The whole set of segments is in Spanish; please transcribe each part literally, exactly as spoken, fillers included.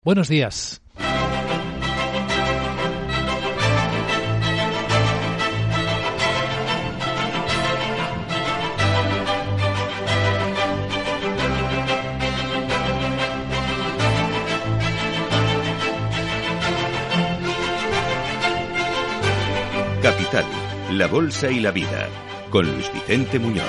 Buenos días. Capital, la bolsa y la vida, con Luis Vicente Muñoz.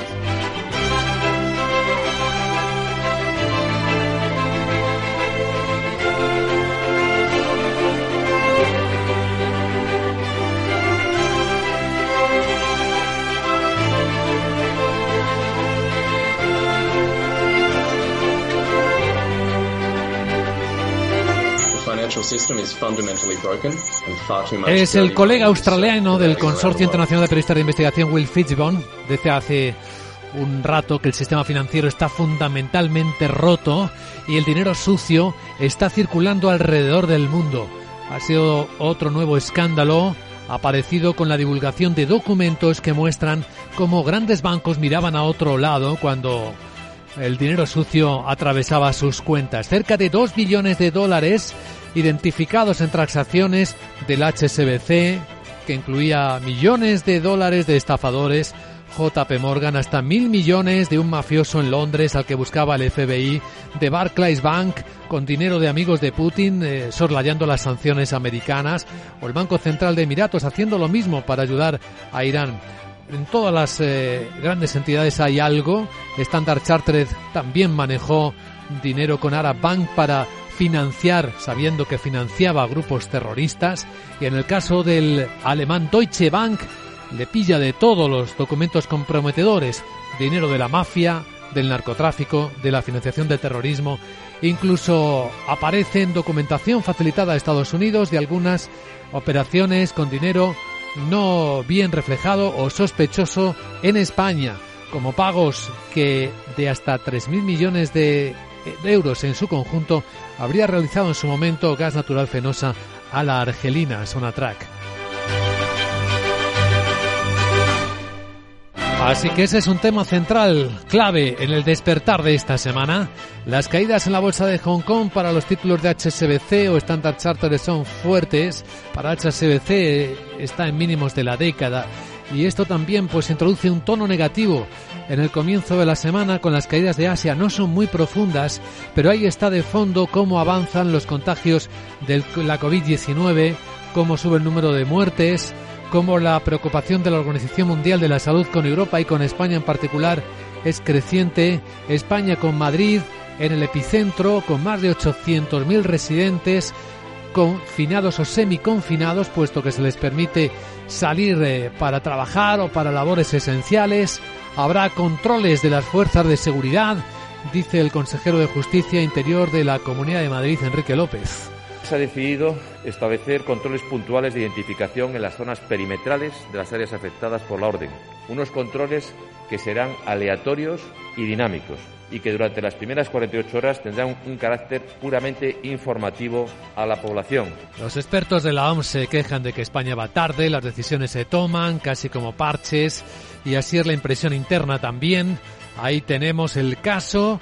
Es el colega australiano del Consorcio Internacional de Periodistas de Investigación, Will Fitzbone, desde hace un rato que el sistema financiero está fundamentalmente roto y el dinero sucio está circulando alrededor del mundo. Ha sido otro nuevo escándalo aparecido con la divulgación de documentos que muestran cómo grandes bancos miraban a otro lado cuando el dinero sucio atravesaba sus cuentas. Cerca de dos billones de dólares identificados en transacciones del H S B C, que incluía millones de dólares de estafadores, J P Morgan, hasta mil millones de un mafioso en Londres al que buscaba el F B I, de Barclays Bank, con dinero de amigos de Putin, eh, soslayando las sanciones americanas, o el Banco Central de Emiratos haciendo lo mismo para ayudar a Irán. En todas las eh, grandes entidades hay algo. Standard Chartered también manejó dinero con Arab Bank para financiar, sabiendo que financiaba a grupos terroristas, y en el caso del alemán Deutsche Bank le pilla de todos los documentos comprometedores, dinero de la mafia, del narcotráfico, de la financiación del terrorismo. Incluso aparece en documentación facilitada a Estados Unidos de algunas operaciones con dinero no bien reflejado o sospechoso en España, como pagos que de hasta tres mil millones de euros en su conjunto habría realizado en su momento Gas Natural Fenosa a la argelina Sonatrach. Así que ese es un tema central, clave en el despertar de esta semana. Las caídas en la bolsa de Hong Kong para los títulos de H S B C o Standard Chartered son fuertes. Para H S B C está en mínimos de la década. Y esto también pues introduce un tono negativo en el comienzo de la semana con las caídas de Asia. No son muy profundas, pero ahí está de fondo cómo avanzan los contagios de la covid diecinueve, cómo sube el número de muertes, cómo la preocupación de la Organización Mundial de la Salud con Europa y con España en particular es creciente. España con Madrid en el epicentro, con más de ochocientos mil residentes confinados o semiconfinados, puesto que se les permite salir eh, para trabajar o para labores esenciales. Habrá controles de las fuerzas de seguridad, dice el consejero de Justicia e Interior de la Comunidad de Madrid, Enrique López. Se ha decidido establecer controles puntuales de identificación en las zonas perimetrales de las áreas afectadas por la orden. Unos controles que serán aleatorios y dinámicos y que durante las primeras cuarenta y ocho horas tendrán un carácter puramente informativo a la población. Los expertos de la O M S se quejan de que España va tarde, las decisiones se toman casi como parches y así es la impresión interna también. Ahí tenemos el caso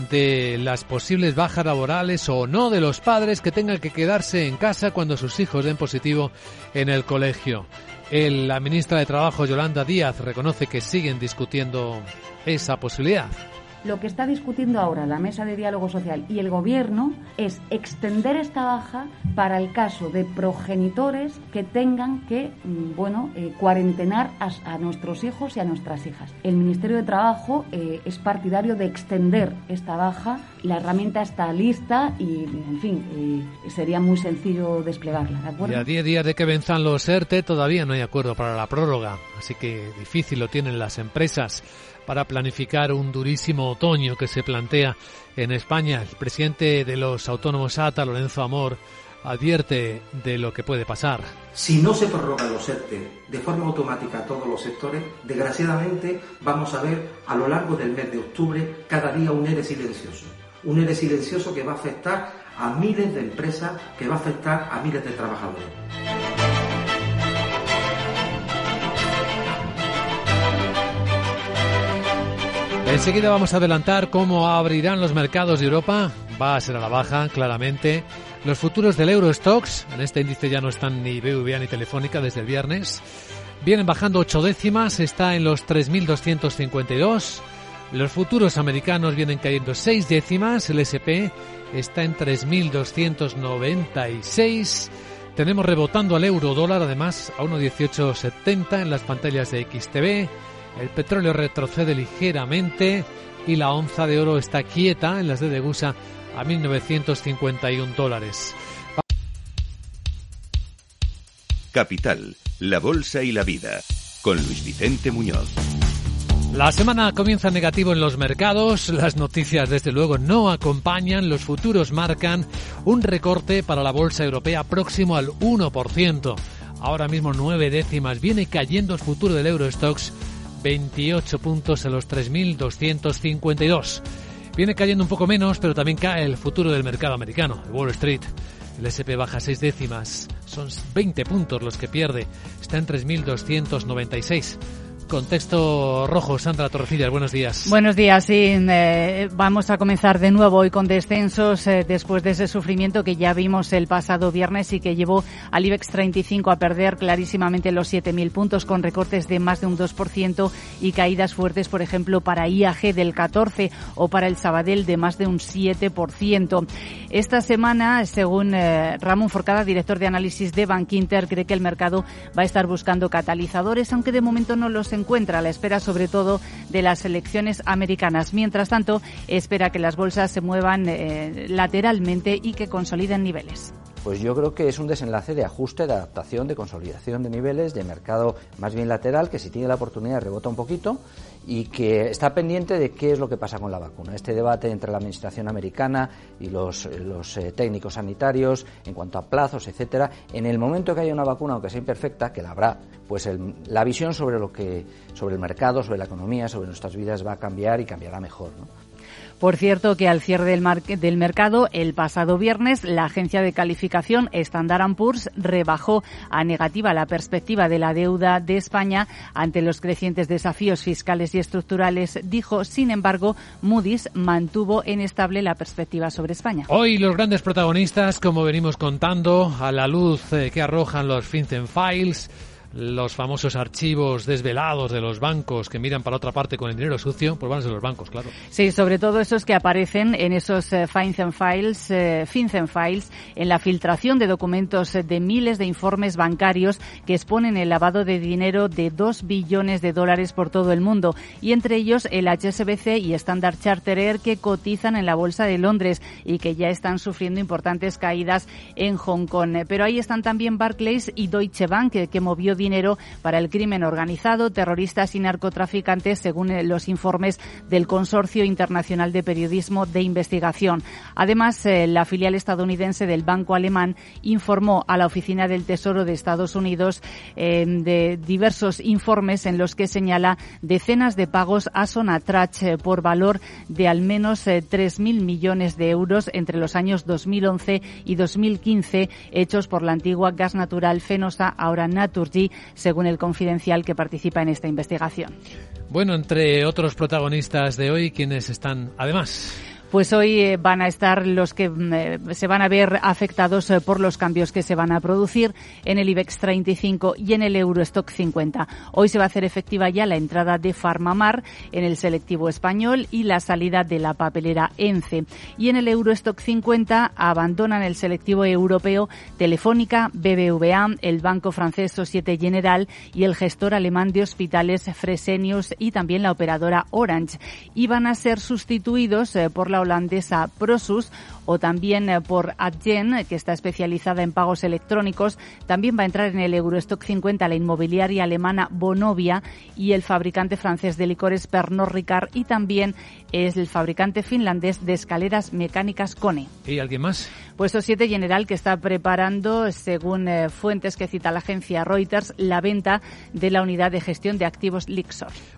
de las posibles bajas laborales o no de los padres que tengan que quedarse en casa cuando sus hijos den positivo en el colegio. El, la ministra de Trabajo, Yolanda Díaz, reconoce que siguen discutiendo esa posibilidad. Lo que está discutiendo ahora la Mesa de Diálogo Social y el Gobierno es extender esta baja para el caso de progenitores que tengan que, bueno, eh, cuarentenar a, a nuestros hijos y a nuestras hijas. El Ministerio de Trabajo eh, es partidario de extender esta baja. La herramienta está lista y, en fin, eh, sería muy sencillo desplegarla, ¿de acuerdo? Y a diez días de que venzan los ERTE todavía no hay acuerdo para la prórroga, así que difícil lo tienen las empresas para planificar un durísimo otoño que se plantea en España. El presidente de los autónomos A T A, Lorenzo Amor, advierte de lo que puede pasar. Si no se prorrogan los ERTE de forma automática a todos los sectores, desgraciadamente vamos a ver a lo largo del mes de octubre cada día un ERE silencioso. Un ERE silencioso que va a afectar a miles de empresas, que va a afectar a miles de trabajadores. Enseguida vamos a adelantar cómo abrirán los mercados de Europa. Va a ser a la baja, claramente. Los futuros del Eurostoxx, en este índice ya no están ni B B V A ni Telefónica desde el viernes, vienen bajando ocho décimas, está en los tres mil doscientos cincuenta y dos. Los futuros americanos vienen cayendo seis décimas, el ese pe está en tres mil doscientos noventa y seis. Tenemos rebotando al euro dólar, además, a uno dieciocho setenta en las pantallas de X T V. El petróleo retrocede ligeramente y la onza de oro está quieta en las de Degusa a mil novecientos cincuenta y un dólares. Capital, la bolsa y la vida, con Luis Vicente Muñoz. La semana comienza negativo en los mercados, las noticias desde luego no acompañan, los futuros marcan un recorte para la bolsa europea próximo al uno por ciento. Ahora mismo nueve décimas, viene cayendo el futuro del Eurostoxx, veintiocho puntos en los tres mil doscientos cincuenta y dos. Viene cayendo un poco menos, pero también cae el futuro del mercado americano, el Wall Street. El ese pe baja seis décimas, son veinte puntos los que pierde, está en tres mil doscientos noventa y seis. Contexto rojo, Sandra Torrecillas, buenos días. Buenos días, sí, eh, vamos a comenzar de nuevo hoy con descensos eh, después de ese sufrimiento que ya vimos el pasado viernes y que llevó al IBEX treinta y cinco a perder clarísimamente los siete mil puntos con recortes de más de un dos por ciento y caídas fuertes, por ejemplo, para I A G del catorce por ciento o para el Sabadell de más de un siete por ciento. Esta semana, según eh, Ramón Forcada, director de análisis de Bankinter, cree que el mercado va a estar buscando catalizadores, aunque de momento no los encuentra a la espera sobre todo de las elecciones americanas. Mientras tanto, espera que las bolsas se muevan eh, lateralmente y que consoliden niveles. Pues yo creo que es un desenlace de ajuste, de adaptación, de consolidación de niveles, de mercado más bien lateral, que si tiene la oportunidad rebota un poquito y que está pendiente de qué es lo que pasa con la vacuna. Este debate entre la administración americana y los, los eh, técnicos sanitarios en cuanto a plazos, etcétera. En el momento que haya una vacuna, aunque sea imperfecta, que la habrá, pues el, la visión sobre lo que, sobre el mercado, sobre la economía, sobre nuestras vidas va a cambiar y cambiará mejor, ¿no? Por cierto, que al cierre del, mar- del mercado, el pasado viernes, la agencia de calificación Standard and Poor's rebajó a negativa la perspectiva de la deuda de España ante los crecientes desafíos fiscales y estructurales. Dijo, sin embargo, Moody's mantuvo en estable la perspectiva sobre España. Hoy los grandes protagonistas, como venimos contando, a la luz eh, que arrojan los FinCEN Files, los famosos archivos desvelados de los bancos que miran para otra parte con el dinero sucio, pues van a ser los bancos, claro. Sí, sobre todo esos que aparecen en esos eh, FinCEN Files, eh, FinCEN Files, en la filtración de documentos de miles de informes bancarios que exponen el lavado de dinero de dos billones de dólares por todo el mundo, y entre ellos el H S B C y Standard Chartered, que cotizan en la Bolsa de Londres y que ya están sufriendo importantes caídas en Hong Kong. Pero ahí están también Barclays y Deutsche Bank, que, que movió dinero para el crimen organizado, terroristas y narcotraficantes, según los informes del Consorcio Internacional de Periodismo de Investigación. Además, eh, la filial estadounidense del Banco Alemán informó a la Oficina del Tesoro de Estados Unidos eh, de diversos informes en los que señala decenas de pagos a Sonatrach eh, por valor de al menos eh, tres mil millones de euros entre los años dos mil once y dos mil quince, hechos por la antigua Gas Natural Fenosa, ahora Naturgy, según el Confidencial, que participa en esta investigación. Bueno, entre otros protagonistas de hoy, ¿quiénes están además? Pues hoy eh, van a estar los que eh, se van a ver afectados eh, por los cambios que se van a producir en el IBEX treinta y cinco y en el Eurostoxx cincuenta. Hoy se va a hacer efectiva ya la entrada de Farmamar en el selectivo español y la salida de la papelera ENCE. Y en el Eurostoxx cincuenta abandonan el selectivo europeo Telefónica, B B V A, el banco francés Société Générale y el gestor alemán de hospitales Fresenius y también la operadora Orange. Y van a ser sustituidos eh, por la holandesa Prosus o también eh, por Adyen, que está especializada en pagos electrónicos. También va a entrar en el Eurostoxx cincuenta la inmobiliaria alemana Vonovia y el fabricante francés de licores Pernod Ricard, y también es el fabricante finlandés de escaleras mecánicas Kone. ¿Y alguien más? Pues Société Générale, que está preparando, según eh, fuentes que cita la agencia Reuters, la venta de la unidad de gestión de activos Lyxor.